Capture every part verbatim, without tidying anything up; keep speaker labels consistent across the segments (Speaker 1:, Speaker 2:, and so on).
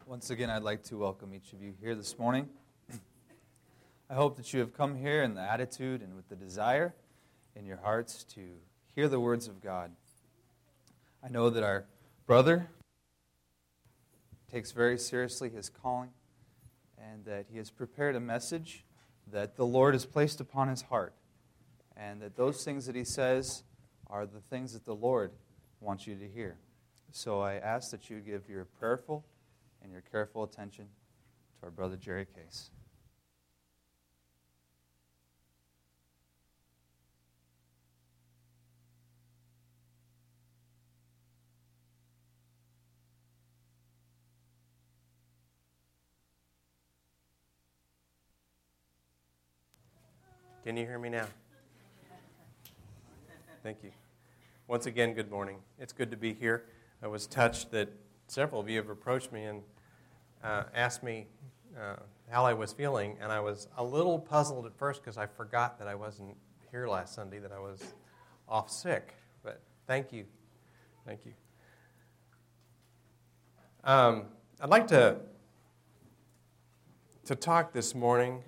Speaker 1: Once again, I'd like to welcome each of you here this morning. I hope that you have come here in the attitude and with the desire in your hearts to hear the words of God. I know that our brother takes very seriously his calling and that he has prepared a message that the Lord has placed upon his heart, and that those things that he says are the things that the Lord wants you to hear. So I ask that you give your prayerful and your careful attention to our brother Jerry Case.
Speaker 2: Can you hear me now? Thank you. Once again, good morning. It's good to be here. I was touched that several of you have approached me and uh, asked me uh, how I was feeling, and I was a little puzzled at first because I forgot that I wasn't here last Sunday, that I was off sick. But thank you. Thank you. Um, I'd like to, to talk this morning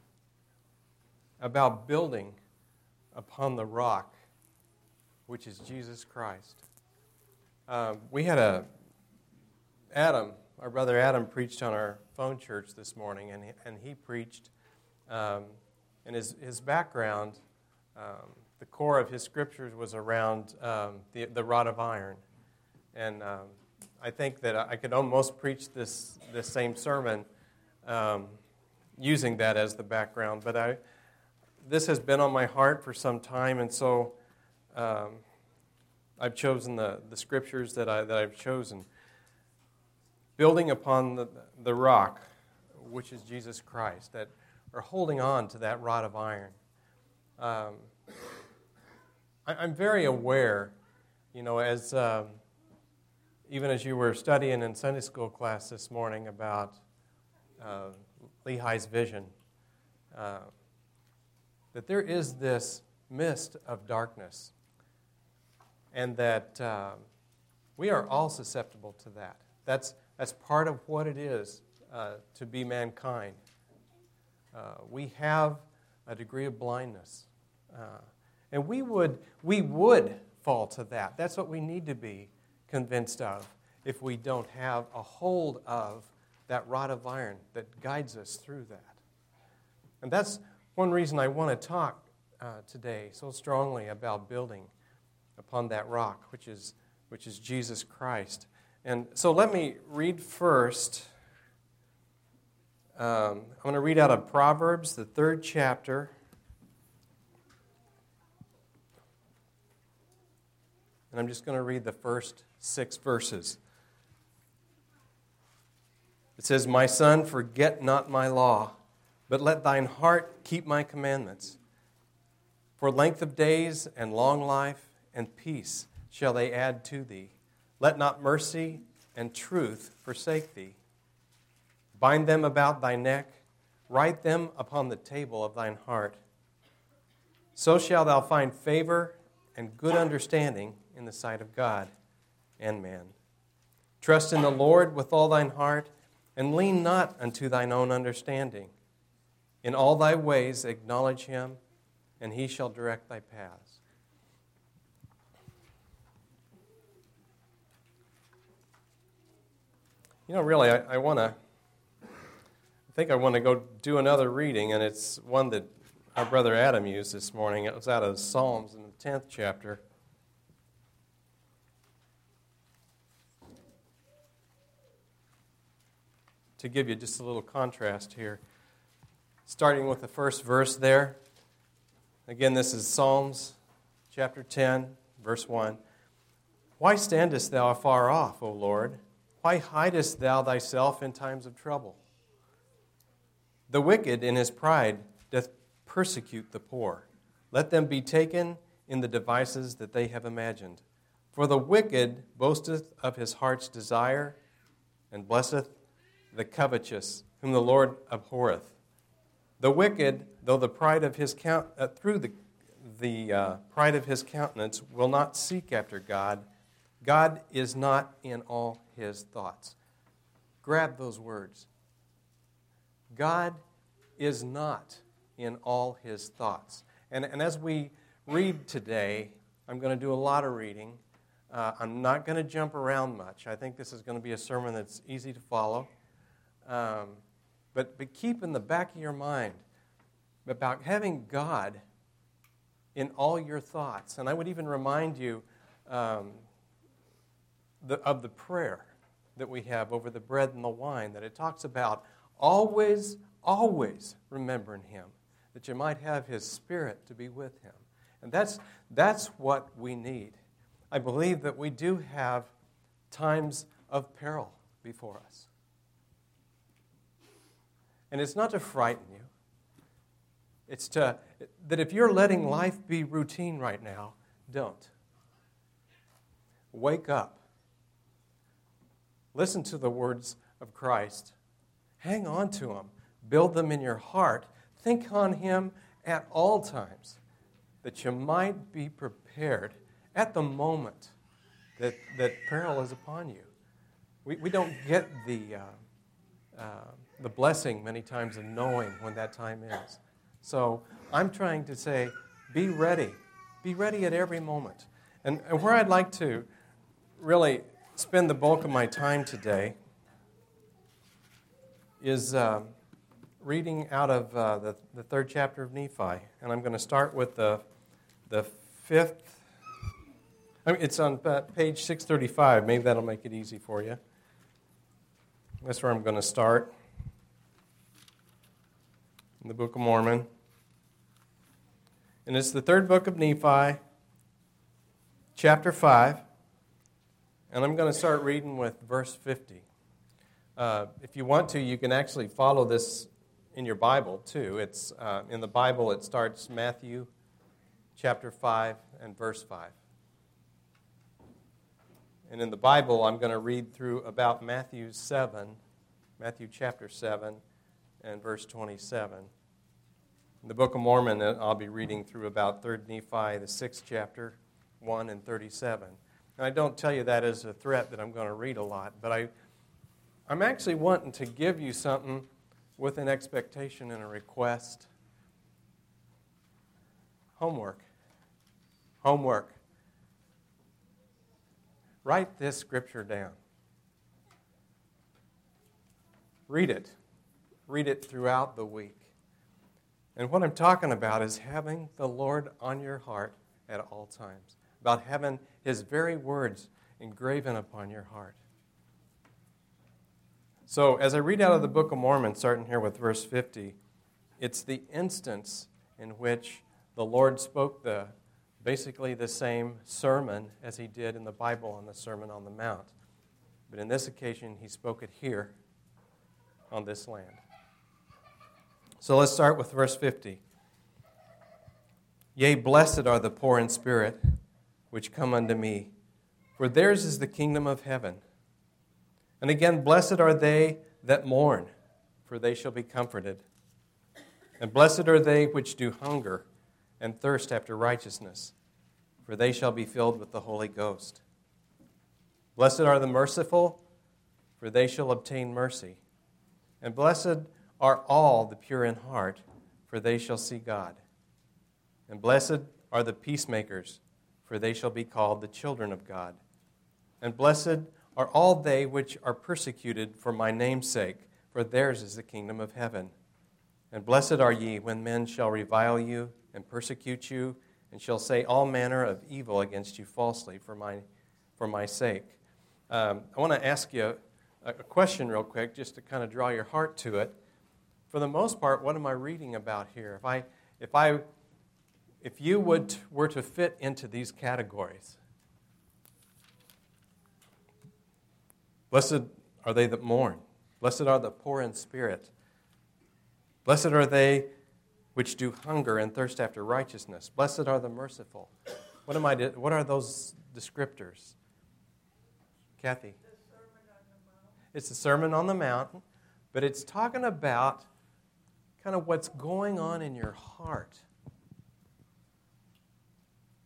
Speaker 2: about building upon the rock, which is Jesus Christ. Um, we had a, Adam, our brother Adam preached on our phone church this morning, and he, and he preached, um, and his, his background, um, the core of his scriptures was around um, the, the rod of iron. And um, I think that I could almost preach this, this same sermon um, using that as the background, but I this has been on my heart for some time, and so um, I've chosen the, the scriptures that, I, that I've chosen. Building upon the, the rock, which is Jesus Christ, that are holding on to that rod of iron. Um, I, I'm very aware, you know, as um, even as you were studying in Sunday school class this morning about uh, Lehi's vision, uh, that there is this mist of darkness, and that uh, we are all susceptible to that. That's that's part of what it is uh, to be mankind. Uh, we have a degree of blindness, uh, and we would we would fall to that. That's what we need to be convinced of if we don't have a hold of that rod of iron that guides us through that. And that's one reason I want to talk uh, today so strongly about building upon that rock, which is which is Jesus Christ. And so let me read first. Um, I'm going to read out of Proverbs, the third chapter. And I'm just going to read the first six verses. It says, "My son, forget not my law, but let thine heart keep my commandments. For length of days and long life and peace shall they add to thee. Let not mercy and truth forsake thee. Bind them about thy neck, write them upon the table of thine heart. So shalt thou find favor and good understanding in the sight of God and man. Trust in the Lord with all thine heart, and lean not unto thine own understanding. In all thy ways acknowledge him, and he shall direct thy paths." You know, really, I, I want to, I think I want to go do another reading, and it's one that our brother Adam used this morning. It was out of Psalms in the tenth chapter. To give you just a little contrast here. Starting with the first verse there. Again, this is Psalms chapter ten, verse one. "Why standest thou afar off, O Lord? Why hidest thou thyself in times of trouble? The wicked in his pride doth persecute the poor. Let them be taken in the devices that they have imagined. For the wicked boasteth of his heart's desire, and blesseth the covetous, whom the Lord abhorreth. The wicked, though the pride of his count, uh, through the the uh, pride of his countenance, will not seek after God. God is not in all his thoughts." grab those words. God is not in all his thoughts. And, and as we read today, I'm going to do a lot of reading. Uh, I'm not going to jump around much. I think this is going to be a sermon that's easy to follow. Um, but, but keep in the back of your mind about having God in all your thoughts. And I would even remind you um, the, of the prayer that we have over the bread and the wine, that it talks about always, always remembering him, that you might have his Spirit to be with him. And that's, that's what we need. I believe that we do have times of peril before us. And it's not to frighten you. It's to, that if you're letting life be routine right now, don't. Wake up. Listen to the words of Christ. Hang on to them. Build them in your heart. Think on him at all times, that you might be prepared at the moment that, that peril is upon you. We, we don't get the, uh, uh, the blessing many times of knowing when that time is. So I'm trying to say, be ready. Be ready at every moment. And, and where I'd like to really spend the bulk of my time today is uh, reading out of uh, the, the third chapter of Nephi. And I'm going to start with the, the fifth. I mean, it's on page six thirty-five. Maybe that'll make it easy for you. That's where I'm going to start. In the Book of Mormon. And it's the third book of Nephi, chapter five. And I'm going to start reading with verse fifty. Uh, if you want to, you can actually follow this in your Bible, too. It's uh, in the Bible, it starts Matthew chapter five and verse five. And in the Bible, I'm going to read through about Matthew seven, Matthew chapter seven, and verse twenty-seven. In the Book of Mormon, I'll be reading through about third Nephi, the sixth chapter, one and thirty-seven. And I don't tell you that as a threat that I'm going to read a lot, but I, I'm actually wanting to give you something with an expectation and a request. Homework. Homework. Write this scripture down. Read it. Read it throughout the week. And what I'm talking about is having the Lord on your heart at all times. About having his very words engraven upon your heart. So as I read out of the Book of Mormon, starting here with verse fifty, it's the instance in which the Lord spoke the basically the same sermon as he did in the Bible on the Sermon on the Mount. But in this occasion, he spoke it here on this land. So let's start with verse fifty. Yea, blessed are the poor in spirit, which come unto me, for theirs is the kingdom of heaven. And again, blessed are they that mourn, for they shall be comforted. And blessed are they which do hunger and thirst after righteousness, for they shall be filled with the Holy Ghost. Blessed are the merciful, for they shall obtain mercy. And blessed are all the pure in heart, for they shall see God. And blessed are the peacemakers, for they shall be called the children of God. And blessed are all they which are persecuted for my name's sake, for theirs is the kingdom of heaven. And blessed are ye when men shall revile you and persecute you, and shall say all manner of evil against you falsely for my, for my sake. Um, I want to ask you a, a question real quick, just to kind of draw your heart to it. For the most part, what am I reading about here? If I, if I, if you would were to fit into these categories, blessed are they that mourn. Blessed are the poor in spirit. Blessed are they which do hunger and thirst after righteousness. Blessed are the merciful. What am I? What are those descriptors? Kathy?
Speaker 3: The Sermon on the Mount.
Speaker 2: It's the Sermon on the Mount, but it's talking about kind of what's going on in your heart.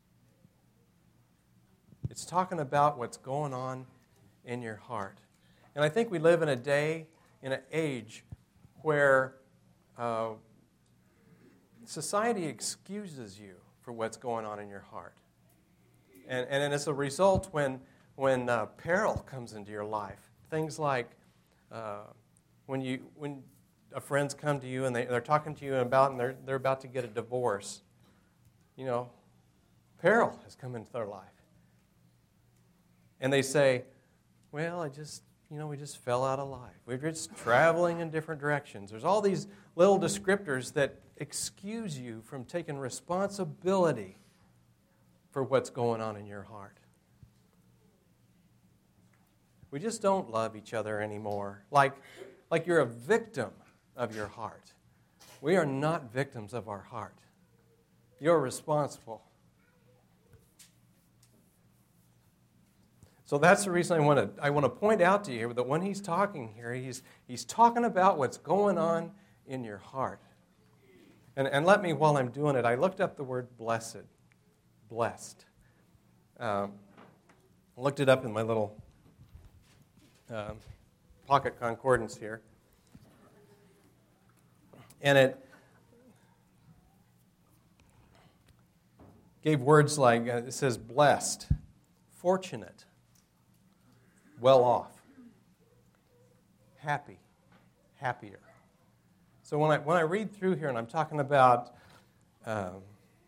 Speaker 2: It's talking about what's going on in your heart. And I think we live in a day, in an age, where uh, society excuses you for what's going on in your heart. And, and as a result, when, when uh, peril comes into your life, things like uh, when, you, when a friends come to you and they, they're talking to you about and they're, they're about to get a divorce, you know, peril has come into their life. And they say, well, I just, you know, we just fell out of life. We're just traveling in different directions. There's all these little descriptors that excuse you from taking responsibility for what's going on in your heart. We just don't love each other anymore. Like, like you're a victim of your heart. We are not victims of our heart. You're responsible. So that's the reason I want to I want to point out to you that when he's talking here, he's he's talking about what's going on in your heart. And and let me, while I'm doing it, I looked up the word blessed. Blessed. Um, I looked it up in my little um, pocket concordance here. And it gave words like, uh, it says blessed, fortunate, well off, happy, happier. So when I when I read through here and I'm talking about um,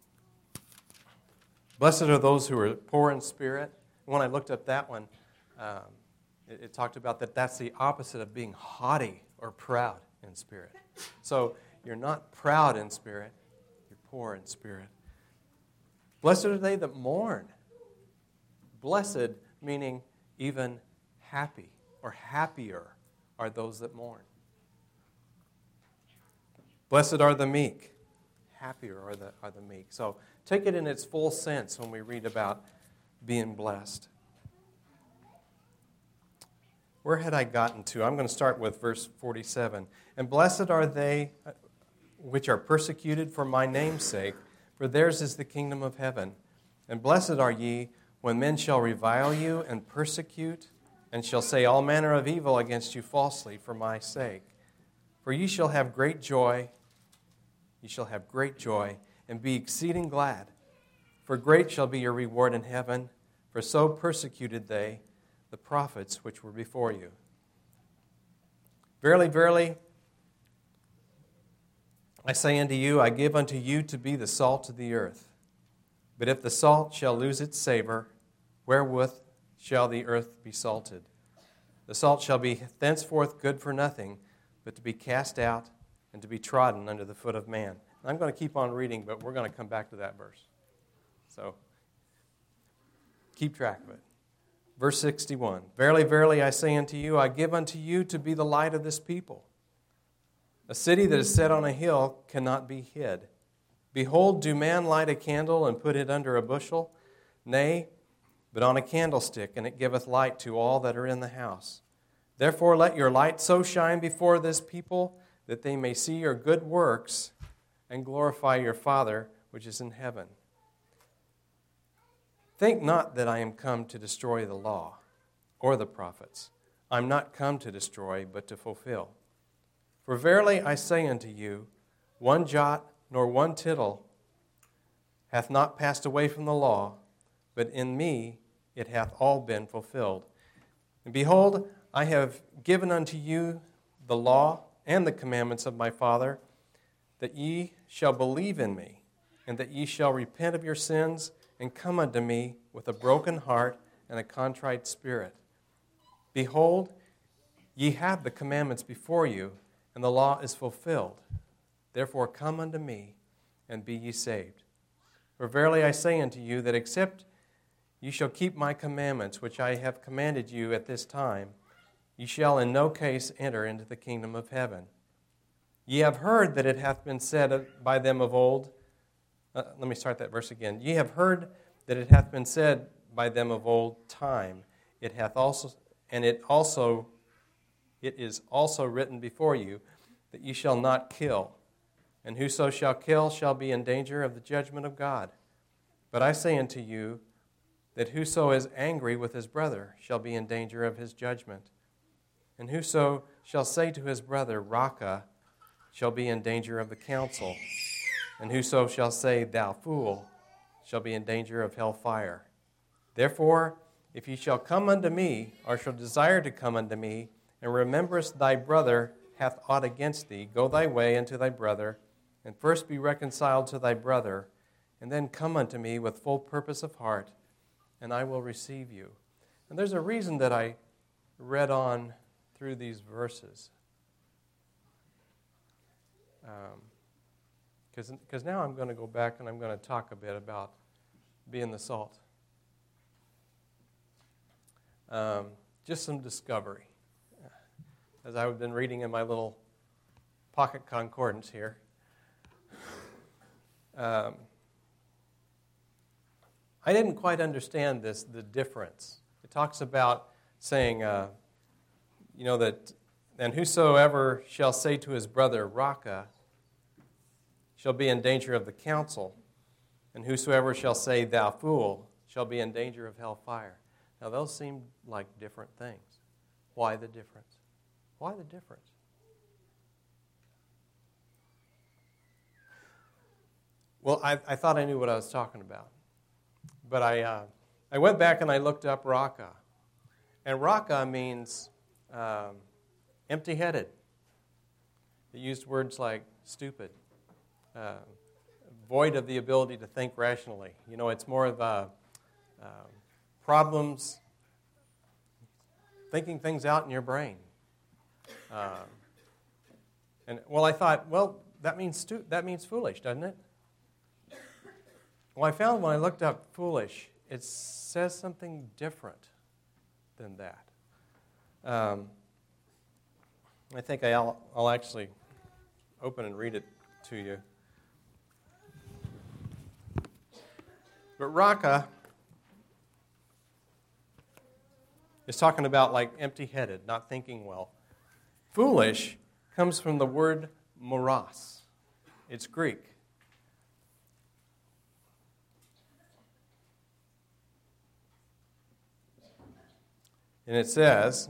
Speaker 2: blessed are those who are poor in spirit, when I looked up that one, um, it, it talked about that that's the opposite of being haughty or proud in spirit. So you're not proud in spirit, you're poor in spirit. Blessed are they that mourn. Blessed meaning even happy or happier are those that mourn. Blessed are the meek. Happier are the, are the meek. So take it in its full sense when we read about being blessed. Where had I gotten to? I'm going to start with verse forty-seven. And blessed are they which are persecuted for my name's sake, for theirs is the kingdom of heaven. And blessed are ye when men shall revile you and persecute, and shall say all manner of evil against you falsely for my sake. For ye shall have great joy, ye shall have great joy, and be exceeding glad. For great shall be your reward in heaven, for so persecuted they the prophets which were before you. Verily, verily, I say unto you, I give unto you to be the salt of the earth. But if the salt shall lose its savor, wherewith shall the earth be salted? The salt shall be thenceforth good for nothing, but to be cast out and to be trodden under the foot of man. And I'm going to keep on reading, but we're going to come back to that verse. So, keep track of it. Verse sixty-one, Verily, verily, I say unto you, I give unto you to be the light of this people. A city that is set on a hill cannot be hid. Behold, do man light a candle and put it under a bushel? Nay, but on a candlestick, and it giveth light to all that are in the house. Therefore let your light so shine before this people, that they may see your good works and glorify your Father which is in heaven. Think not that I am come to destroy the law or the prophets. I am not come to destroy, but to fulfill. For verily I say unto you, one jot nor one tittle hath not passed away from the law, but in me it hath all been fulfilled. And behold, I have given unto you the law and the commandments of my Father, that ye shall believe in me, and that ye shall repent of your sins, and come unto me with a broken heart and a contrite spirit. Behold, ye have the commandments before you, and the law is fulfilled. Therefore come unto me, and be ye saved. For verily I say unto you, that except ye shall keep my commandments, which I have commanded you at this time, ye shall in no case enter into the kingdom of heaven. Ye have heard that it hath been said by them of old, uh, let me start that verse again. Ye have heard that it hath been said by them of old time, it hath also, and it also, it is also written before you, that ye shall not kill, and whoso shall kill shall be in danger of the judgment of God. But I say unto you, that whoso is angry with his brother shall be in danger of his judgment. And whoso shall say to his brother, Raca, shall be in danger of the council. And whoso shall say, Thou fool, shall be in danger of hell fire. Therefore, if ye shall come unto me, or shall desire to come unto me, and rememberest thy brother hath aught against thee, go thy way unto thy brother, and first be reconciled to thy brother, and then come unto me with full purpose of heart, and I will receive you. And there's a reason that I read on through these verses. Because um, now I'm going to go back and I'm going to talk a bit about being the salt. Um, just some discovery. As I've been reading in my little pocket concordance here. Um, I didn't quite understand this, the difference. It talks about saying, uh, you know, that, and whosoever shall say to his brother, Raca, shall be in danger of the council, and whosoever shall say, Thou fool, shall be in danger of hell fire. Now, those seem like different things. Why the difference? Why the difference? Well, I, I thought I knew what I was talking about. But I, uh, I went back and I looked up Raca. And Raca means um, empty-headed. It used words like stupid, uh, void of the ability to think rationally. You know, it's more of a, uh, problems, thinking things out in your brain. Um, and well, I thought, well, that means stu- that means foolish, doesn't it? Well, I found when I looked up foolish, it says something different than that. Um, I think I'll, I'll actually open and read it to you. But Raca is talking about like empty-headed, not thinking well. Foolish comes from the word moros. It's Greek. And it says,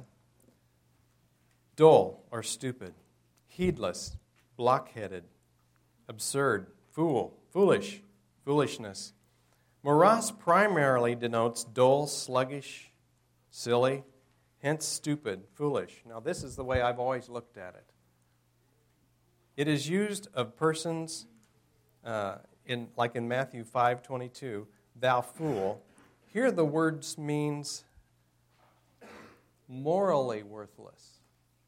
Speaker 2: dull or stupid, heedless, blockheaded, absurd, fool, foolish, foolishness. Moros primarily denotes dull, sluggish, silly, hence stupid, foolish. Now, this is the way I've always looked at it. It is used of persons, uh, in like in Matthew five twenty-two, thou fool. Here the words means morally worthless,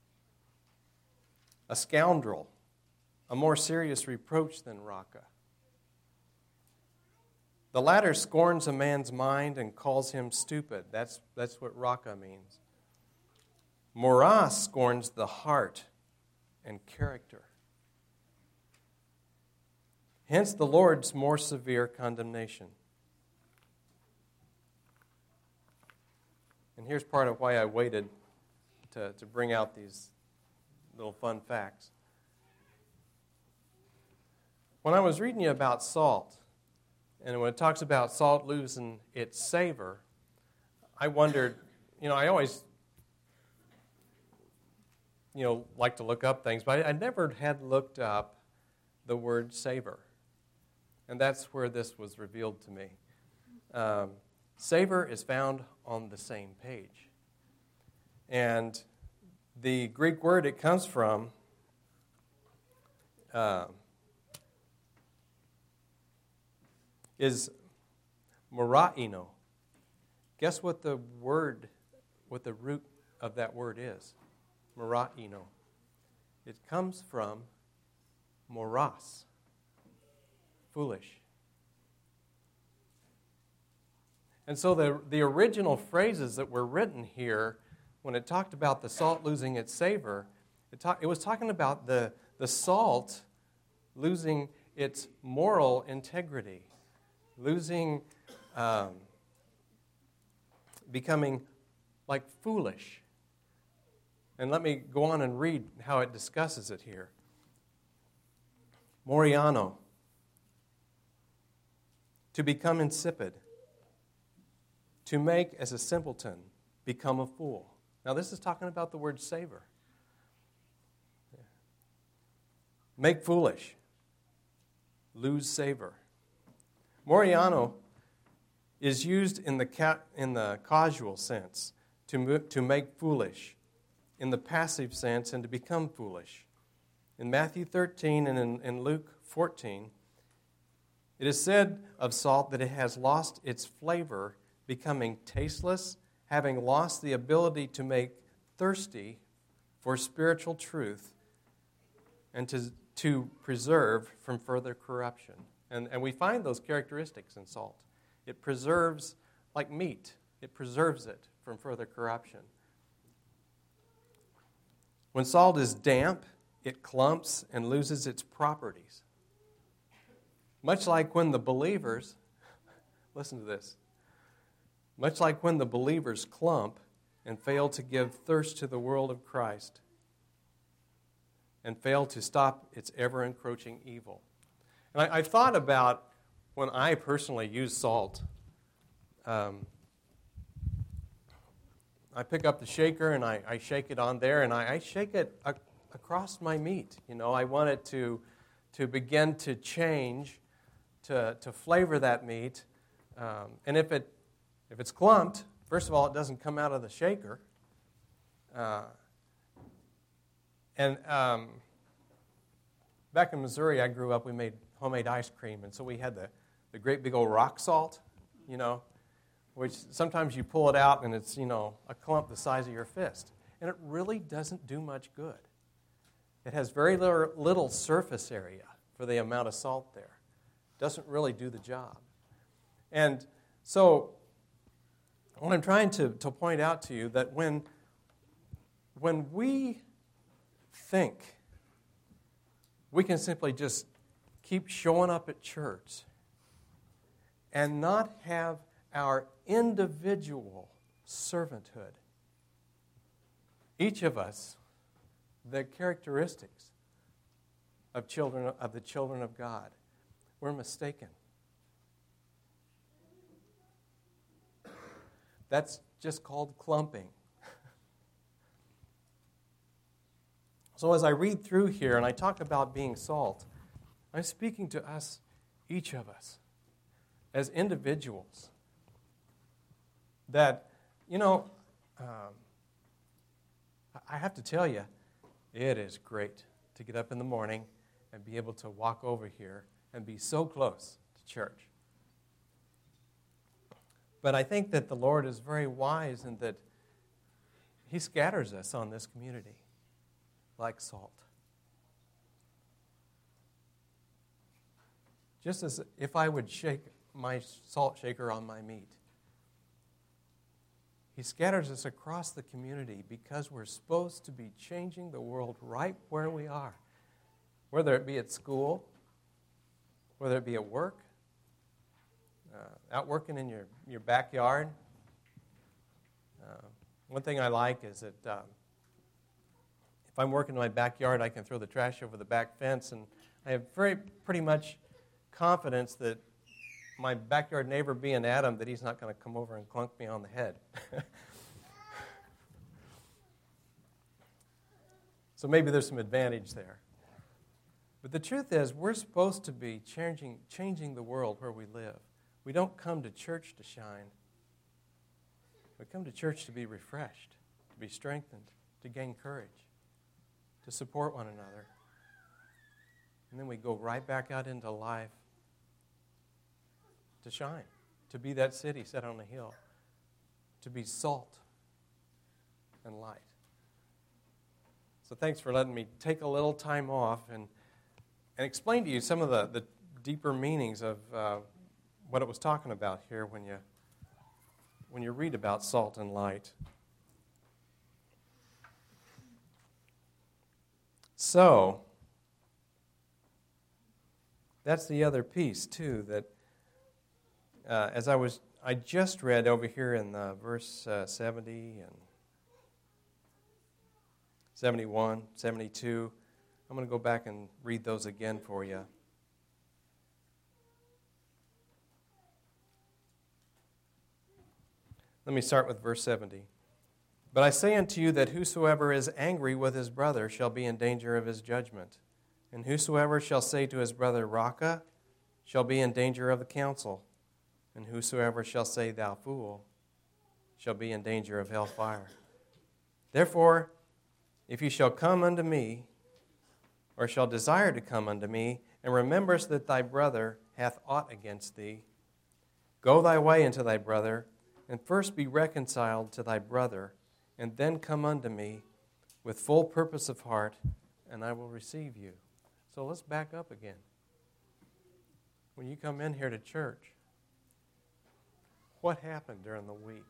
Speaker 2: a scoundrel, a more serious reproach than Raca. The latter scorns a man's mind and calls him stupid. That's, that's what Raca means. Moros scorns the heart and character. Hence the Lord's more severe condemnation. And here's part of why I waited to, to bring out these little fun facts. When I was reading you about salt, and when it talks about salt losing its savor, I wondered, you know, I always, you know, like to look up things, but I, I never had looked up the word savor. And that's where this was revealed to me. Um, savor is found on the same page. And the Greek word it comes from uh, is moraino. Guess what the word, what the root of that word is? Moraino. It comes from moros, foolish. And so the, the original phrases that were written here, when it talked about the salt losing its savor, it, talk, it was talking about the, the salt losing its moral integrity, losing, um, becoming like foolish. And let me go on and read how it discusses it here. Moriano, to become insipid, to make as a simpleton, become a fool. Now, this is talking about the word savor. Make foolish. Lose savor. Moriano is used in the ca- in the causal sense, to, mo- to make foolish, in the passive sense, and to become foolish. In Matthew thirteen and in, in Luke fourteen, it is said of salt that it has lost its flavor, becoming tasteless, having lost the ability to make thirsty for spiritual truth, and to, to preserve from further corruption. And, and we find those characteristics in salt. It preserves, like meat, it preserves it from further corruption. When salt is damp, it clumps and loses its properties. Much like when the believers, listen to this, much like when the believers clump and fail to give thirst to the world of Christ and fail to stop its ever-encroaching evil. And I, I thought about when I personally use salt. Um, I pick up the shaker and I, I shake it on there, and I, I shake it a, across my meat. You know, I want it to, to begin to change, to, to flavor that meat. Um, and if it if it's clumped, first of all, it doesn't come out of the shaker. Uh, and um, back in Missouri, I grew up, we made homemade ice cream, and so we had the, the great big old rock salt, you know, which sometimes you pull it out and it's, you know, a clump the size of your fist. And it really doesn't do much good. It has very little, little surface area for the amount of salt there. It doesn't really do the job. And so what I'm trying to, to point out to you that when, when we think we can simply just keep showing up at church and not have our individual servanthood, each of us, the characteristics of children of the children of God, we're mistaken. That's just called clumping. So as I read through here and I talk about being salt, I'm speaking to us, each of us, as individuals. That, you know, um, I have to tell you, it is great to get up in the morning and be able to walk over here and be so close to church. But I think that the Lord is very wise in that He scatters us on this community like salt. Just as if I would shake my salt shaker on my meat, He scatters us across the community because we're supposed to be changing the world right where we are, whether it be at school, whether it be at work, uh, out working in your, your backyard. Uh, one thing I like is that um, if I'm working in my backyard, I can throw the trash over the back fence, and I have very pretty much confidence that my backyard neighbor being Adam, that he's not going to come over and clunk me on the head. So maybe there's some advantage there. But the truth is, we're supposed to be changing, changing the world where we live. We don't come to church to shine. We come to church to be refreshed, to be strengthened, to gain courage, to support one another. And then we go right back out into life to shine, to be that city set on a hill, to be salt and light. So thanks for letting me take a little time off and, and explain to you some of the, the deeper meanings of uh, what it was talking about here when you, when you read about salt and light. So, that's the other piece, too, that uh, as I was, I just read over here in uh, verse uh, seventy and seventy-one, seventy-two. I'm going to go back and read those again for you. Let me start with verse seventy. But I say unto you that whosoever is angry with his brother shall be in danger of his judgment. And whosoever shall say to his brother, Raca, shall be in danger of the council. And whosoever shall say, Thou fool, shall be in danger of hellfire. Therefore, if ye shall come unto me, or shall desire to come unto me, and rememberest that thy brother hath aught against thee, go thy way unto thy brother, and first be reconciled to thy brother, and then come unto me with full purpose of heart, and I will receive you. So let's back up again. When you come in here to church, what happened during the week?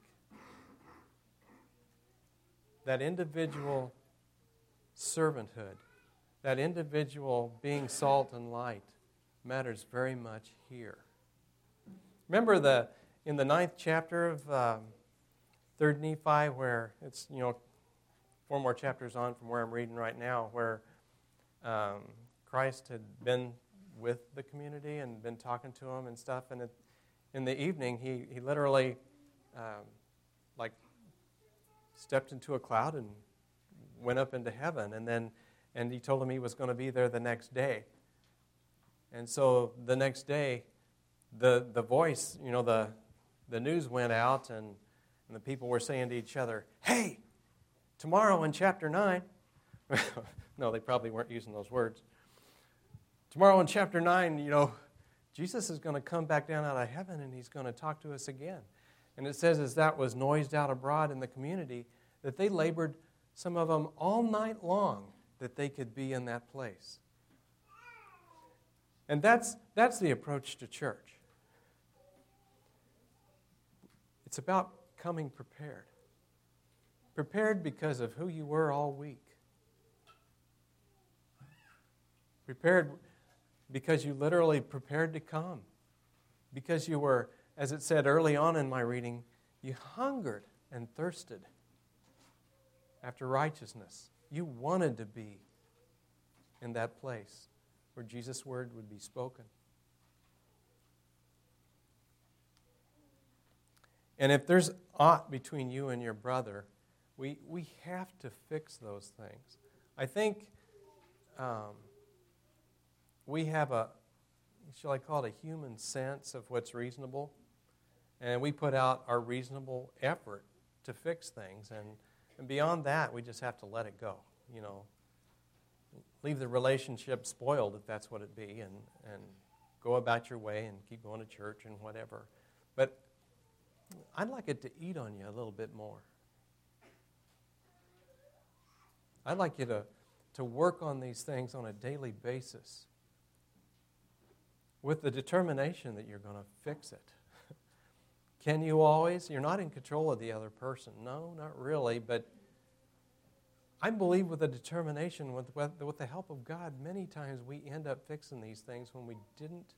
Speaker 2: That individual servanthood, that individual being salt and light matters very much here. Remember the in the ninth chapter of um, Third Nephi, where it's, you know, four more chapters on from where I'm reading right now, where um, Christ had been with the community and been talking to them and stuff, and it, in the evening he, he literally um, like stepped into a cloud and went up into heaven, and then and he told him he was going to be there the next day. And so the next day, the the voice, you know, the the news went out, and, and the people were saying to each other, "Hey, tomorrow in chapter nine," no, they probably weren't using those words. Tomorrow in chapter nine, you know, Jesus is going to come back down out of heaven, and he's going to talk to us again. And it says, as that was noised out abroad in the community, that they labored, some of them, all night long, that they could be in that place. And that's that's the approach to church. It's about coming prepared. Prepared because of who you were all week. Prepared because you literally prepared to come. Because you were, as it said early on in my reading, you hungered and thirsted after righteousness. You wanted to be in that place where Jesus' word would be spoken. And if there's aught between you and your brother, we we have to fix those things. I think um, we have a, shall I call it a human sense of what's reasonable? And we put out our reasonable effort to fix things. And, and beyond that, we just have to let it go. You know, leave the relationship spoiled if that's what it be, and, and go about your way and keep going to church and whatever. But I'd like it to eat on you a little bit more. I'd like you to, to work on these things on a daily basis with the determination that you're going to fix it. Can you always? You're not in control of the other person. No, not really, but I believe with a determination, with, with the help of God, many times we end up fixing these things when we didn't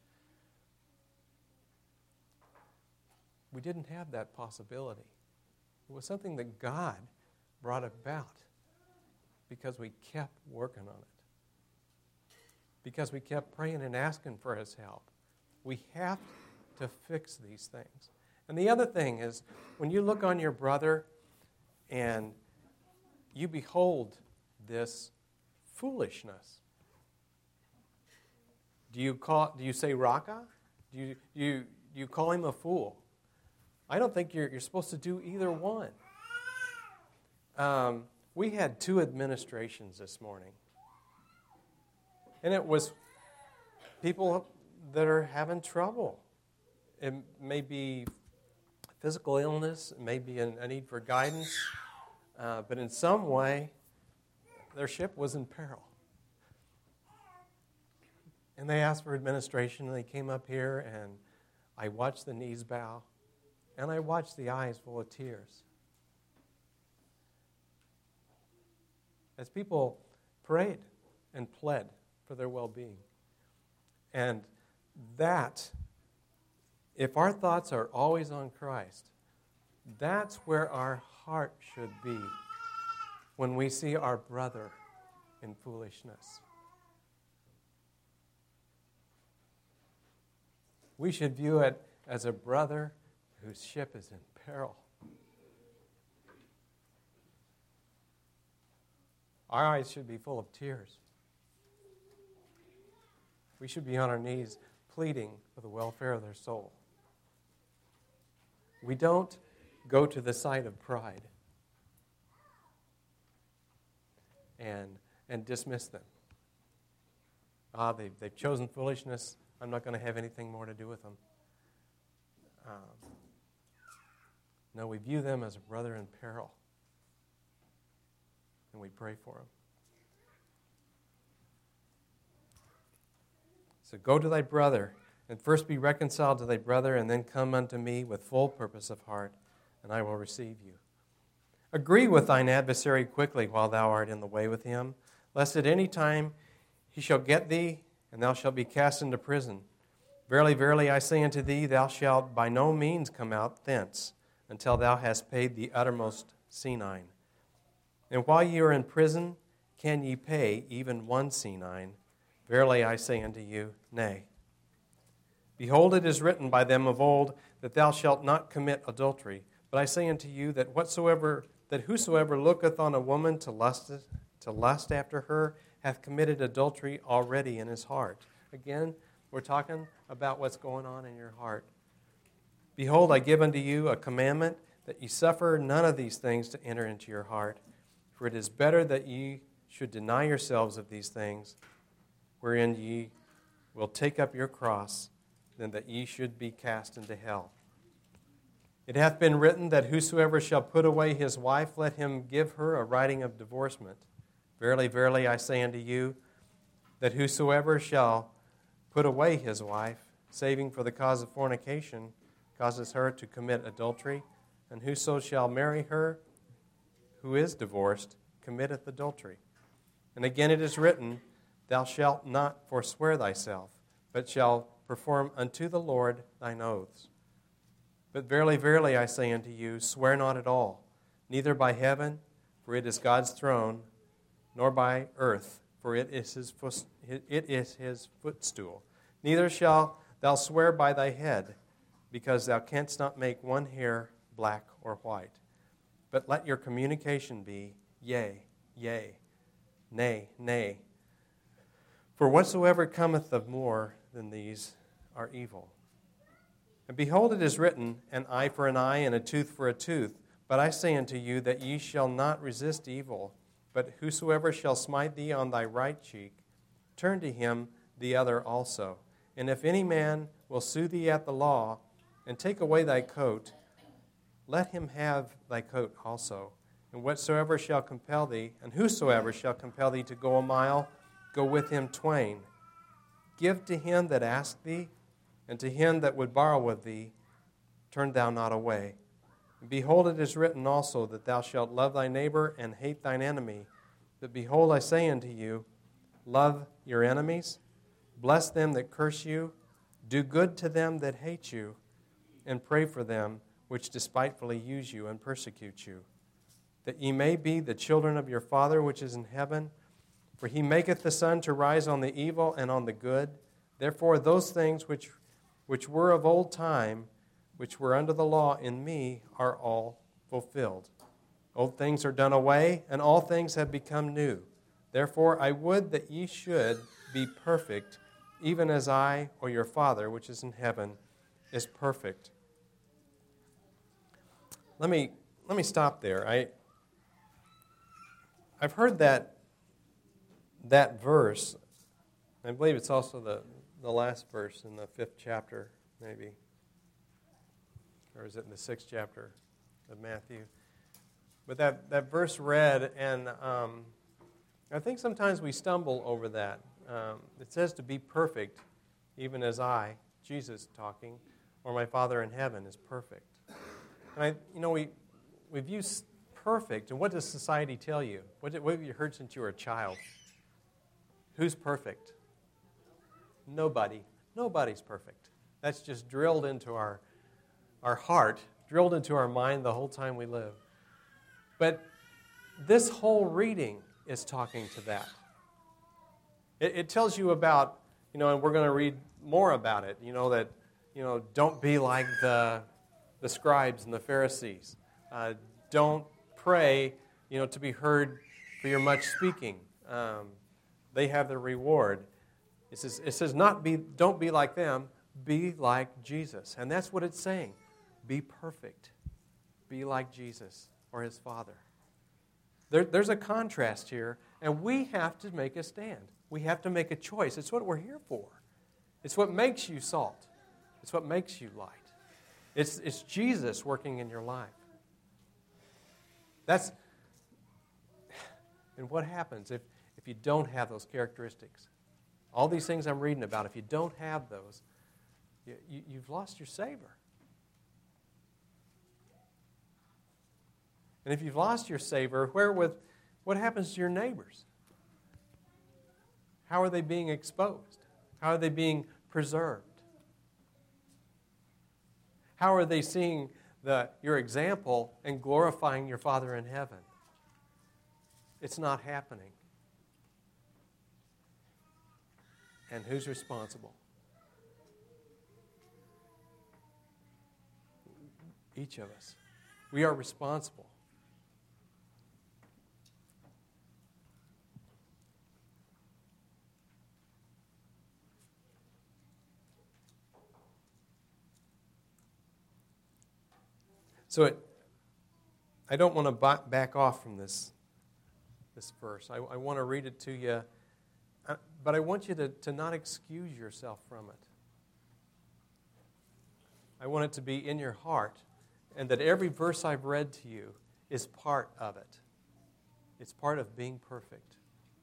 Speaker 2: we didn't have that possibility. It was something that God brought about because we kept working on it. Because we kept praying and asking for His help. We have to fix these things. And the other thing is, when you look on your brother and you behold this foolishness, do you call? Do you say Raca? Do you you you call him a fool? I don't think you're you're supposed to do either one. Um, we had two administrations this morning, and it was people that are having trouble. It may be physical illness, it may be a, a need for guidance, uh, but in some way, their ship was in peril. And they asked for administration, and they came up here, and I watched the knees bow, and I watched the eyes full of tears. As people prayed and pled for their well-being. And that, if our thoughts are always on Christ, that's where our heart should be when we see our brother in foolishness. We should view it as a brother whose ship is in peril. Our eyes should be full of tears. We should be on our knees pleading for the welfare of their soul. We don't go to the site of pride and, and dismiss them. Ah, they've, they've chosen foolishness. I'm not going to have anything more to do with them. Um, no, we view them as a brother in peril. And we pray for them. So go to thy brother, and first be reconciled to thy brother, and then come unto me with full purpose of heart, and I will receive you. Agree with thine adversary quickly while thou art in the way with him, lest at any time he shall get thee, and thou shalt be cast into prison. Verily, verily, I say unto thee, thou shalt by no means come out thence, until thou hast paid the uttermost senine. And while ye are in prison, can ye pay even one senine? Verily, I say unto you, nay. Behold, it is written by them of old that thou shalt not commit adultery. But I say unto you that whatsoever that whosoever looketh on a woman to lust to lust after her hath committed adultery already in his heart. Again, we're talking about what's going on in your heart. Behold, I give unto you a commandment that ye suffer none of these things to enter into your heart. For it is better that ye should deny yourselves of these things, wherein ye will take up your cross, than that ye should be cast into hell. It hath been written that whosoever shall put away his wife, let him give her a writing of divorcement. Verily, verily, I say unto you, that whosoever shall put away his wife, saving for the cause of fornication, causes her to commit adultery, and whoso shall marry her, who is divorced, committeth adultery. And again it is written, thou shalt not forswear thyself, but shalt perform unto the Lord thine oaths. But verily, verily, I say unto you, swear not at all, neither by heaven, for it is God's throne, nor by earth, for it is his, foot, it is his footstool. Neither shalt thou swear by thy head, because thou canst not make one hair black or white. But let your communication be, yea, yea, nay, nay. For whatsoever cometh of more than these are evil. And behold, it is written, an eye for an eye, and a tooth for a tooth. But I say unto you that ye shall not resist evil, but whosoever shall smite thee on thy right cheek, turn to him the other also. And if any man will sue thee at the law, and take away thy coat, let him have thy coat also. And whatsoever shall compel thee, and whosoever shall compel thee to go a mile, go with him twain. Give to him that asked thee, and to him that would borrow of thee, turn thou not away. And behold, it is written also that thou shalt love thy neighbor and hate thine enemy. But behold, I say unto you, love your enemies, bless them that curse you, do good to them that hate you, and pray for them which despitefully use you and persecute you, that ye may be the children of your Father which is in heaven. For he maketh the sun to rise on the evil and on the good. Therefore those things which which were of old time, which were under the law in me, are all fulfilled. Old things are done away, and all things have become new. Therefore I would that ye should be perfect, even as I, or your Father, which is in heaven, is perfect. Let me let me stop there. I I've heard that that verse. I believe it's also the the last verse in the fifth chapter, maybe. Or is it in the sixth chapter of Matthew? But that, that verse read, and um, I think sometimes we stumble over that. Um, it says to be perfect, even as I, Jesus talking, or my Father in heaven is perfect. And I, you know, we we view perfect, and what does society tell you? What, did, what have you heard since you were a child? Who's perfect? Nobody. Nobody's perfect. That's just drilled into our, our heart, drilled into our mind the whole time we live. But this whole reading is talking to that. It, it tells you about, you know, and we're going to read more about it, you know, that, you know, don't be like the, the scribes and the Pharisees. Uh, don't pray, you know, to be heard for your much speaking. Um, they have their reward. It says, it says not be, don't be like them, be like Jesus. And that's what it's saying. Be perfect. Be like Jesus or his Father. There, there's a contrast here, and we have to make a stand. We have to make a choice. It's what we're here for. It's what makes you salt. It's what makes you light. It's, it's Jesus working in your life. That's, and what happens if, if you don't have those characteristics? All these things I'm reading about, if you don't have those, you, you, you've lost your savor. And if you've lost your savor, where with, what happens to your neighbors? How are they being exposed? How are they being preserved? How are they seeing the, your example and glorifying your Father in heaven? It's not happening. And who's responsible? Each of us. We are responsible. So it, I don't want to back off from this, this verse. I, I want to read it to you, but I want you to, to not excuse yourself from it. I want it to be in your heart, and that every verse I've read to you is part of it. It's part of being perfect.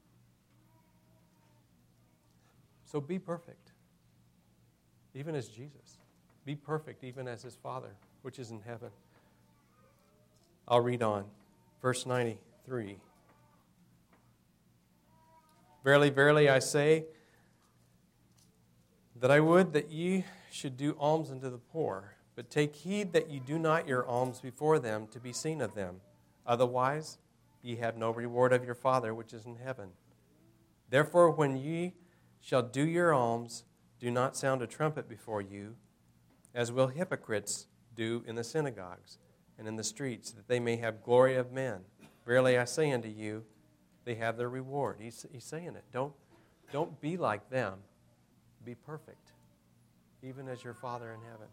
Speaker 2: So be perfect, even as Jesus. Be perfect, even as his Father, which is in heaven. I'll read on. Verse ninety-three. Verily, verily, I say that I would that ye should do alms unto the poor, but take heed that ye do not your alms before them to be seen of them. Otherwise, ye have no reward of your Father which is in heaven. Therefore, when ye shall do your alms, do not sound a trumpet before you, as will hypocrites do in the synagogues and in the streets, that they may have glory of men. Verily I say unto you, they have their reward. He's, he's saying it. Don't, don't be like them. Be perfect, even as your Father in heaven.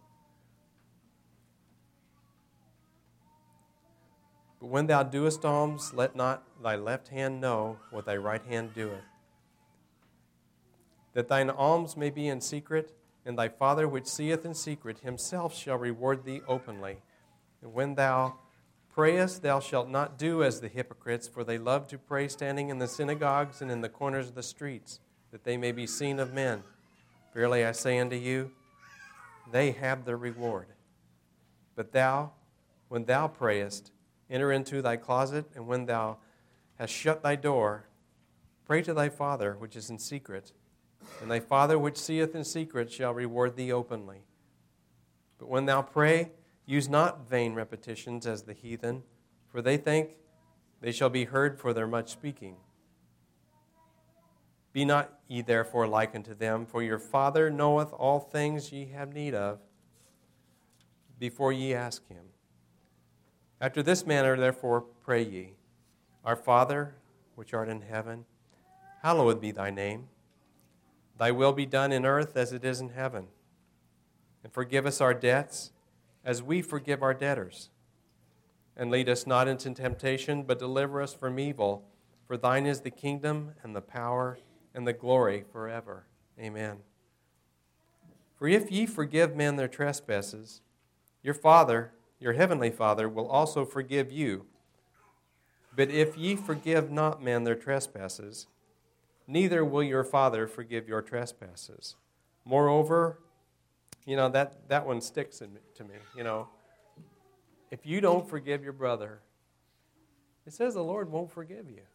Speaker 2: But when thou doest alms, let not thy left hand know what thy right hand doeth, that thine alms may be in secret, and thy Father which seeth in secret himself shall reward thee openly. And when thou prayest, thou shalt not do as the hypocrites, for they love to pray standing in the synagogues and in the corners of the streets, that they may be seen of men. Verily I say unto you, they have their reward. But thou, when thou prayest, enter into thy closet, and when thou hast shut thy door, pray to thy Father which is in secret, and thy Father which seeth in secret shall reward thee openly. But when thou pray, use not vain repetitions as the heathen, for they think they shall be heard for their much speaking. Be not ye therefore like unto them, for your Father knoweth all things ye have need of, before ye ask him. After this manner therefore pray ye, Our Father, which art in heaven, hallowed be thy name. Thy will be done in earth as it is in heaven. And forgive us our debts, as we forgive our debtors. And lead us not into temptation, but deliver us from evil. For thine is the kingdom, and the power, and the glory forever. Amen. For if ye forgive men their trespasses, your Father, your heavenly Father, will also forgive you. But if ye forgive not men their trespasses, neither will your Father forgive your trespasses. Moreover, you know, that, that one sticks in, to me, you know. If you don't forgive your brother, it says the Lord won't forgive you.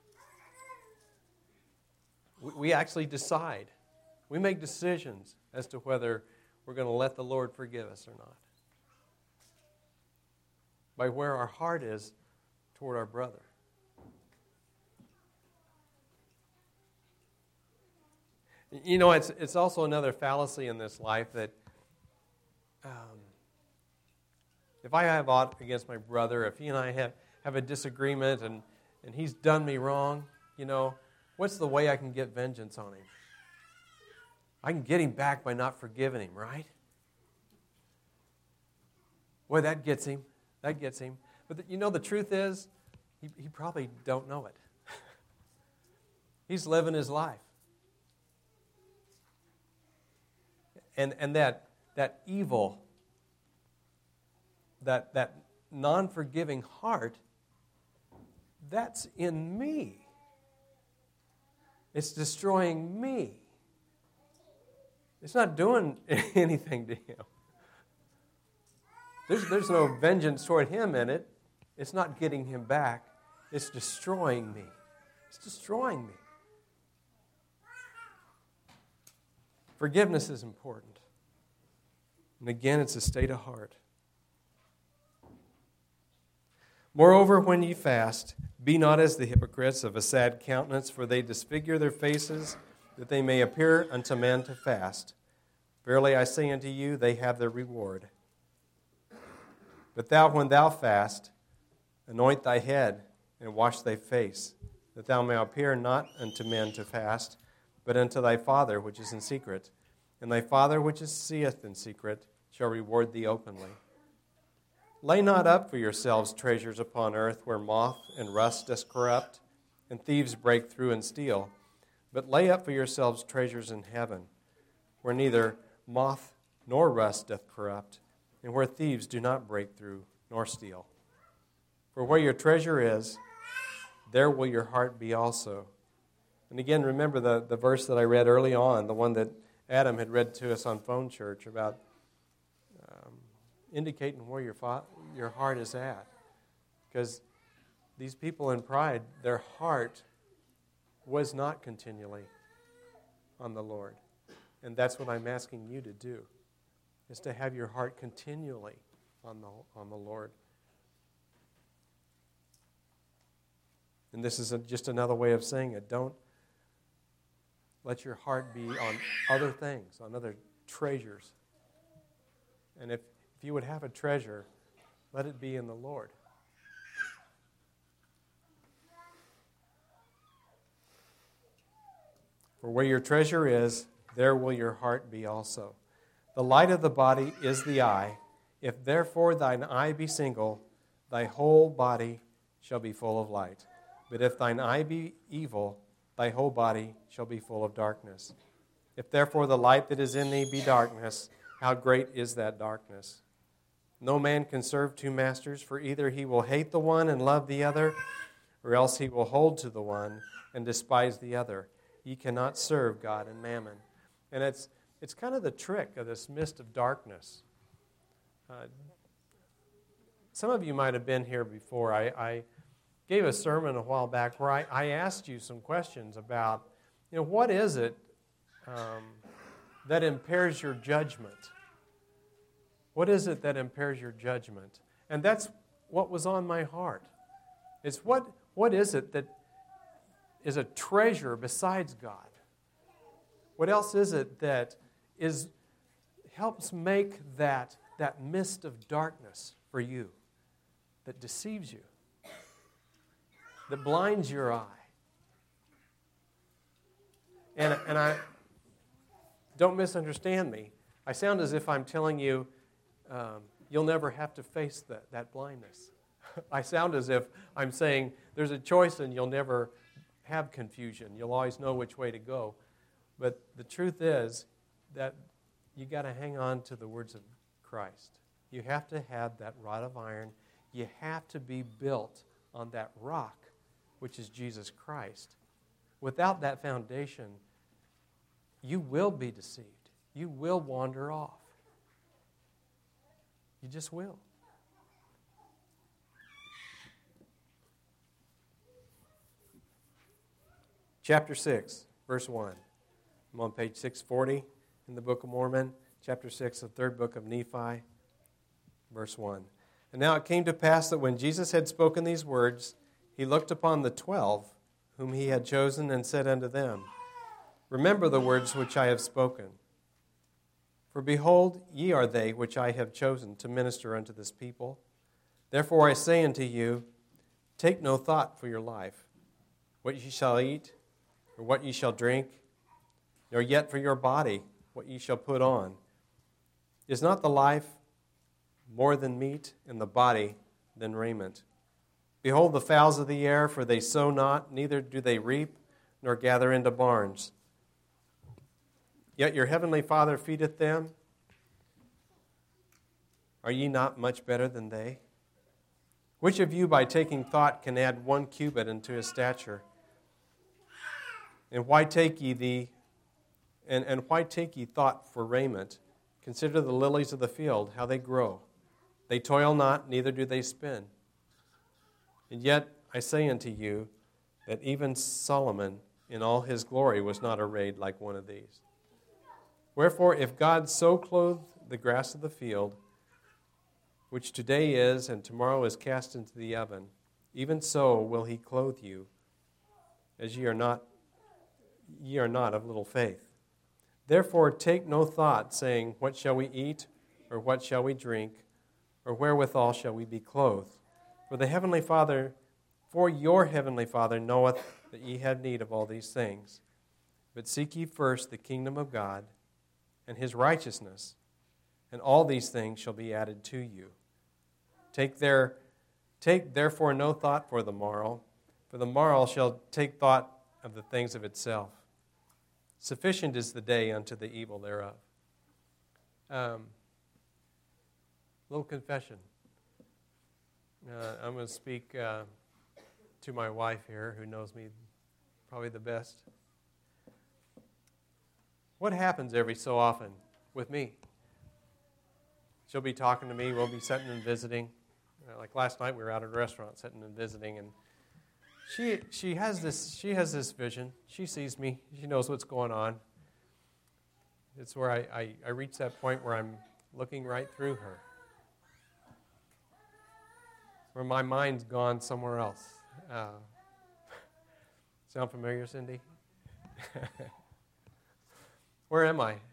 Speaker 2: We, we actually decide. We make decisions as to whether we're going to let the Lord forgive us or not. By where our heart is toward our brother. You know, it's it's also another fallacy in this life that um, if I have aught against my brother, if he and I have, have a disagreement, and and he's done me wrong, you know, what's the way I can get vengeance on him? I can get him back by not forgiving him, right? Boy, that gets him. That gets him. But the, you know, the truth is, he, he probably don't know it. He's living his life. And and that that evil, that that non-forgiving heart, that's in me. It's destroying me. It's not doing anything to him. There's, there's no vengeance toward him in it. It's not getting him back. It's destroying me. It's destroying me. Forgiveness is important. And again, it's a state of heart. Moreover, when ye fast, be not as the hypocrites of a sad countenance, for they disfigure their faces, that they may appear unto men to fast. Verily I say unto you, they have their reward. But thou, when thou fast, anoint thy head, and wash thy face, that thou may appear not unto men to fast, but unto thy Father which is in secret. And thy Father which is seeth in secret shall reward thee openly. Lay not up for yourselves treasures upon earth, where moth and rust doth corrupt, and thieves break through and steal. But lay up for yourselves treasures in heaven, where neither moth nor rust doth corrupt, and where thieves do not break through nor steal. For where your treasure is, there will your heart be also. And again, remember the, the verse that I read early on, the one that Adam had read to us on Phone Church about um, indicating where your, fa- your heart is at. Because these people in pride, their heart was not continually on the Lord. And that's what I'm asking you to do, is to have your heart continually on the, on the Lord. And this is a, just another way of saying it. Don't let your heart be on other things, on other treasures. And if, if you would have a treasure, let it be in the Lord. For where your treasure is, there will your heart be also. The light of the body is the eye. If therefore thine eye be single, thy whole body shall be full of light. But if thine eye be evil, thy whole body shall be full of darkness. If therefore the light that is in thee be darkness, how great is that darkness? No man can serve two masters, for either he will hate the one and love the other, or else he will hold to the one and despise the other. Ye cannot serve God and mammon. And it's it's kind of the trick of this mist of darkness. Uh, some of you might have been here before. I, I gave a sermon a while back where I, I asked you some questions about, you know, what is it um, that impairs your judgment? What is it that impairs your judgment? And that's what was on my heart. It's what what is it that is a treasure besides God? What else is it that is helps make that, that mist of darkness for you, that deceives you, that blinds your eye? And, and I don't misunderstand me. I sound as if I'm telling you um, you'll never have to face that, that blindness. I sound as if I'm saying there's a choice and you'll never have confusion. You'll always know which way to go. But the truth is that you got to hang on to the words of Christ. You have to have that rod of iron. You have to be built on that rock, which is Jesus Christ. Without that foundation, you will be deceived. You will wander off. You just will. Chapter six, verse one. I'm on page six forty in the Book of Mormon. Chapter six, the third book of Nephi, verse one. And now it came to pass that when Jesus had spoken these words, he looked upon the twelve, whom he had chosen, and said unto them, Remember the words which I have spoken. For behold, ye are they which I have chosen to minister unto this people. Therefore I say unto you, Take no thought for your life, what ye shall eat, or what ye shall drink, nor yet for your body, what ye shall put on. Is not the life more than meat, and the body than raiment? Behold the fowls of the air, for they sow not, neither do they reap, nor gather into barns. Yet your heavenly Father feedeth them. Are ye not much better than they? Which of you by taking thought can add one cubit unto his stature? And why take ye the and, and why take ye thought for raiment? Consider the lilies of the field, how they grow. They toil not, neither do they spin. And yet I say unto you that even Solomon in all his glory was not arrayed like one of these. Wherefore, if God so clothe the grass of the field, which today is and tomorrow is cast into the oven, even so will he clothe you, as ye are not ye are not of little faith. Therefore take no thought, saying, what shall we eat, or what shall we drink, or wherewithal shall we be clothed? For the heavenly Father, for your heavenly Father knoweth that ye have need of all these things. But seek ye first the kingdom of God and his righteousness, and all these things shall be added to you. Take there, take therefore no thought for the morrow, for the morrow shall take thought of the things of itself. Sufficient is the day unto the evil thereof. Um, little confession. Uh, I'm going to speak uh, to my wife here, who knows me probably the best. What happens every so often with me? She'll be talking to me, we'll be sitting and visiting. Uh, like last night, we were out at a restaurant sitting and visiting, and she she has this she has this vision. She sees me. She knows what's going on. It's where I, I, I reach that point where I'm looking right through her, where my mind's gone somewhere else. Uh, sound familiar, Cindy? Where am I?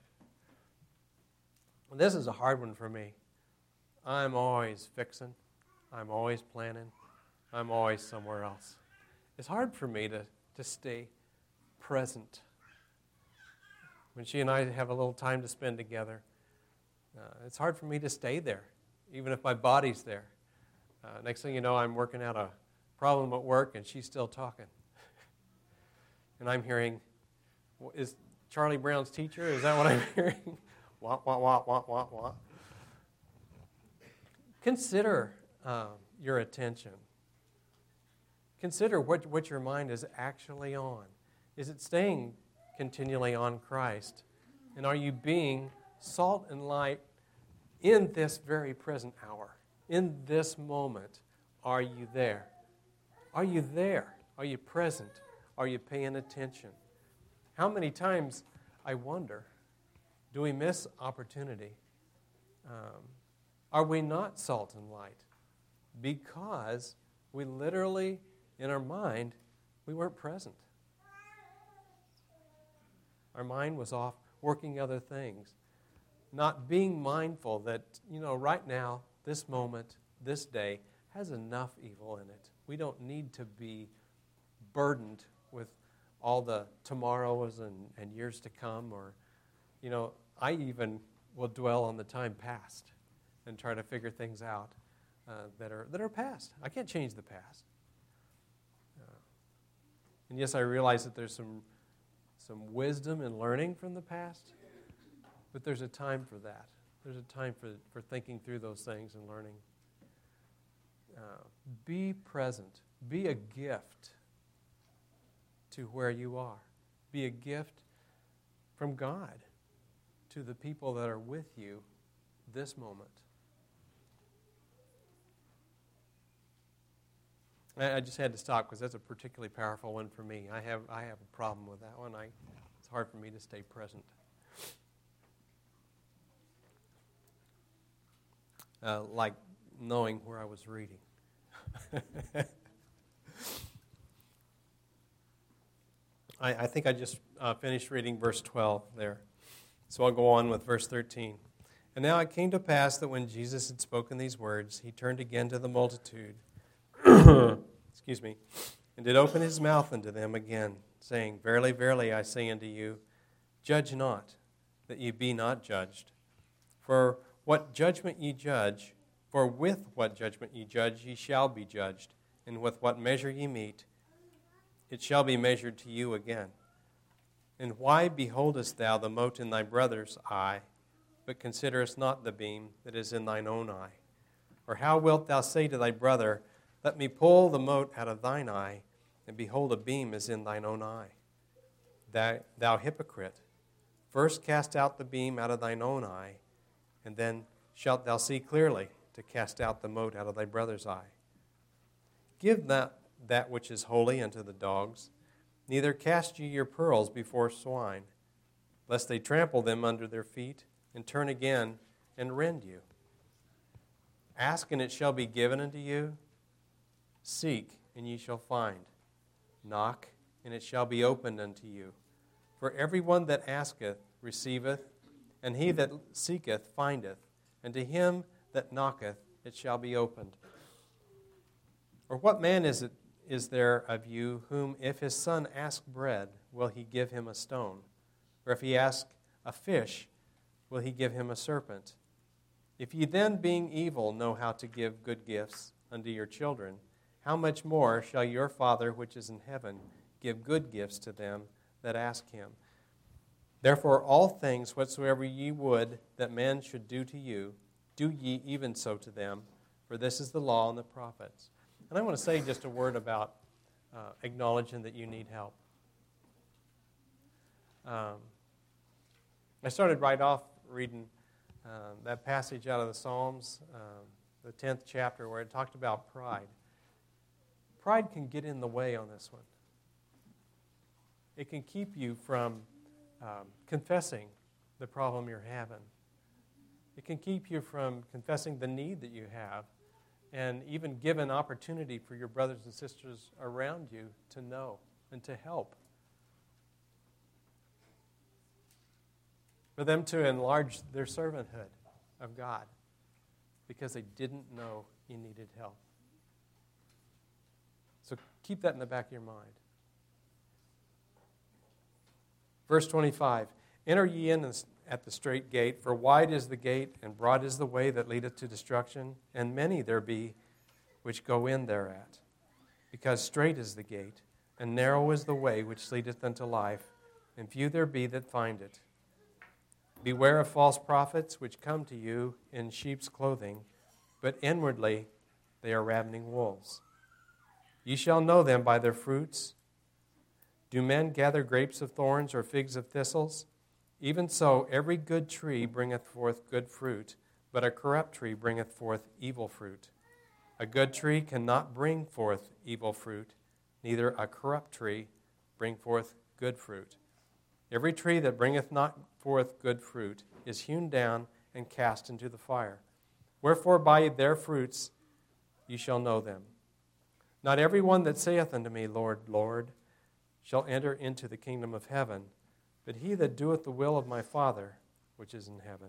Speaker 2: This is a hard one for me. I'm always fixing. I'm always planning. I'm always somewhere else. It's hard for me to, to stay present. When she and I have a little time to spend together, uh, it's hard for me to stay there, even if my body's there. Uh, next thing you know, I'm working out a problem at work, and she's still talking. And I'm hearing, is Charlie Brown's teacher? Is that what I'm hearing? Wah, wah, wah, wah, wah, wah. Consider uh, your attention. Consider what, what your mind is actually on. Is it staying continually on Christ? And are you being salt and light in this very present hour? In this moment, are you there? Are you there? Are you present? Are you paying attention? How many times, I wonder, do we miss opportunity? Um, are we not salt and light? Because we literally, in our mind, we weren't present. Our mind was off working other things. Not being mindful that, you know, right now, this moment, this day, has enough evil in it. We don't need to be burdened with all the tomorrows and, and years to come. Or, you know, I even will dwell on the time past and try to figure things out uh, that are that are past. I can't change the past. Uh, and yes, I realize that there's some some wisdom in learning from the past, but there's a time for that. There's a time for, for thinking through those things and learning. Uh, be present. Be a gift to where you are. Be a gift from God to the people that are with you this moment. I, I just had to stop because that's a particularly powerful one for me. I have I have a problem with that one. I, it's hard for me to stay present. Uh, like knowing where I was reading. I, I think I just uh, finished reading verse twelve there. So I'll go on with verse thirteen. And now it came to pass that when Jesus had spoken these words, he turned again to the multitude excuse me, and did open his mouth unto them again, saying, Verily, verily, I say unto you, judge not, that ye be not judged. For what judgment ye judge, for with what judgment ye judge, ye shall be judged, and with what measure ye mete, it shall be measured to you again. And why beholdest thou the mote in thy brother's eye, but considerest not the beam that is in thine own eye? Or how wilt thou say to thy brother, Let me pull the mote out of thine eye, and behold, a beam is in thine own eye? Thou, thou hypocrite, first cast out the beam out of thine own eye, and then shalt thou see clearly to cast out the mote out of thy brother's eye. Give that, that which is holy unto the dogs, neither cast ye your pearls before swine, lest they trample them under their feet, and turn again and rend you. Ask, and it shall be given unto you. Seek, and ye shall find. Knock, and it shall be opened unto you. For every one that asketh receiveth, and he that seeketh findeth, and to him that knocketh it shall be opened. Or what man is it is there of you whom, if his son ask bread, will he give him a stone? Or if he ask a fish, will he give him a serpent? If ye then, being evil, know how to give good gifts unto your children, how much more shall your Father which is in heaven give good gifts to them that ask him? Therefore all things whatsoever ye would that men should do to you, do ye even so to them, for this is the law and the prophets. And I want to say just a word about uh, acknowledging that you need help. Um, I started right off reading uh, that passage out of the Psalms, uh, the tenth chapter, where it talked about pride. Pride can get in the way on this one. It can keep you from um, confessing the problem you're having. It can keep you from confessing the need that you have, and even give an opportunity for your brothers and sisters around you to know and to help. For them to enlarge their servanthood of God because they didn't know you needed help. So keep that in the back of your mind. Verse twenty-five, Enter ye in at the strait gate, for wide is the gate, and broad is the way that leadeth to destruction, and many there be which go in thereat. Because strait is the gate, and narrow is the way which leadeth unto life, and few there be that find it. Beware of false prophets, which come to you in sheep's clothing, but inwardly they are ravening wolves. Ye shall know them by their fruits. Do men gather grapes of thorns or figs of thistles? Even so, every good tree bringeth forth good fruit, but a corrupt tree bringeth forth evil fruit. A good tree cannot bring forth evil fruit, neither a corrupt tree bring forth good fruit. Every tree that bringeth not forth good fruit is hewn down and cast into the fire. Wherefore by their fruits ye shall know them. Not every one that saith unto me, Lord, Lord, shall enter into the kingdom of heaven, but he that doeth the will of my Father which is in heaven.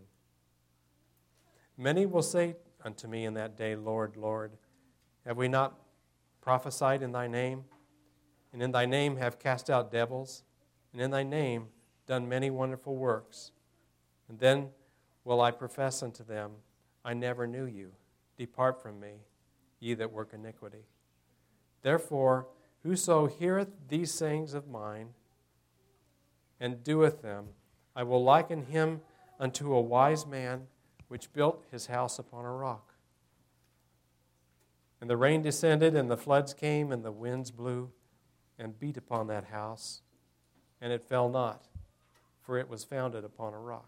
Speaker 2: Many will say unto me in that day, Lord, Lord, have we not prophesied in thy name? And in thy name have cast out devils? And in thy name done many wonderful works? And then will I profess unto them, I never knew you. Depart from me, ye that work iniquity. Therefore, whoso heareth these sayings of mine, and doeth them, I will liken him unto a wise man which built his house upon a rock. And the rain descended, and the floods came, and the winds blew, and beat upon that house, and it fell not, for it was founded upon a rock.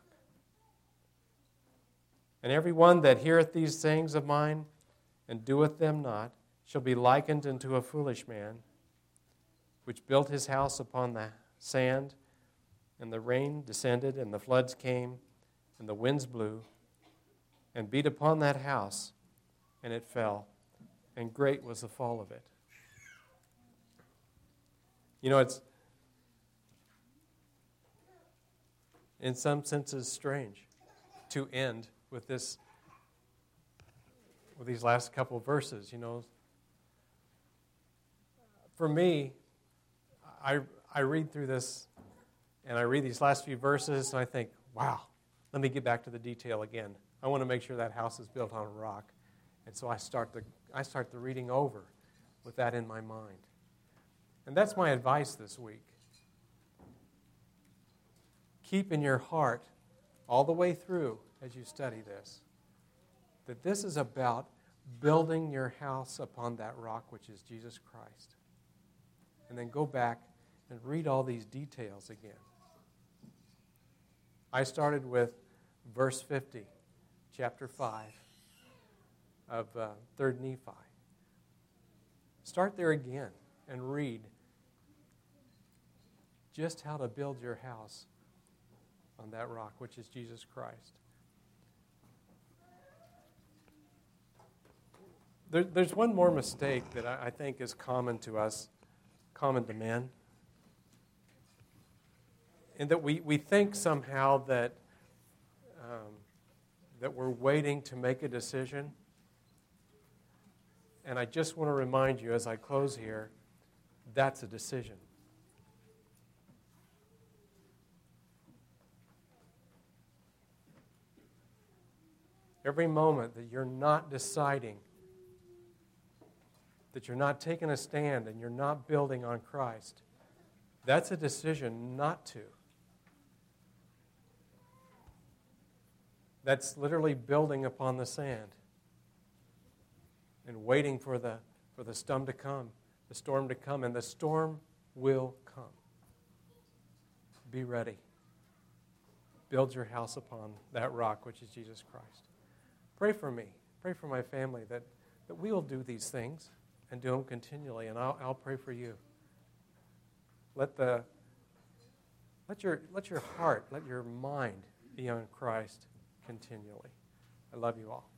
Speaker 2: And every one that heareth these sayings of mine, and doeth them not, shall be likened unto a foolish man, which built his house upon the sand, and the rain descended, and the floods came, and the winds blew, and beat upon that house, and it fell, and great was the fall of it. You know, it's in some senses strange to end with this, with these last couple of verses. You know, for me, I, I read through this, and I read these last few verses, and I think, wow, let me get back to the detail again. I want to make sure that house is built on a rock. And so I start the, I start the reading over with that in my mind. And that's my advice this week. Keep in your heart all the way through as you study this, that this is about building your house upon that rock, which is Jesus Christ. And then go back and read all these details again. I started with verse fifty, chapter five of uh, third Nephi. Start there again and read just how to build your house on that rock, which is Jesus Christ. There, there's one more mistake that I, I think is common to us, common to men, in that we, we think somehow that um, that we're waiting to make a decision. And I just want to remind you as I close here, that's a decision. Every moment that you're not deciding, that you're not taking a stand and you're not building on Christ, that's a decision not to. That's literally building upon the sand and waiting for the for the storm to come, the storm to come, and the storm will come. Be ready. Build your house upon that rock, which is Jesus Christ. Pray for me. Pray for my family that, that we will do these things and do them continually, and I'll, I'll pray for you. Let the let your let your heart, let your mind be on Christ continually. I love you all.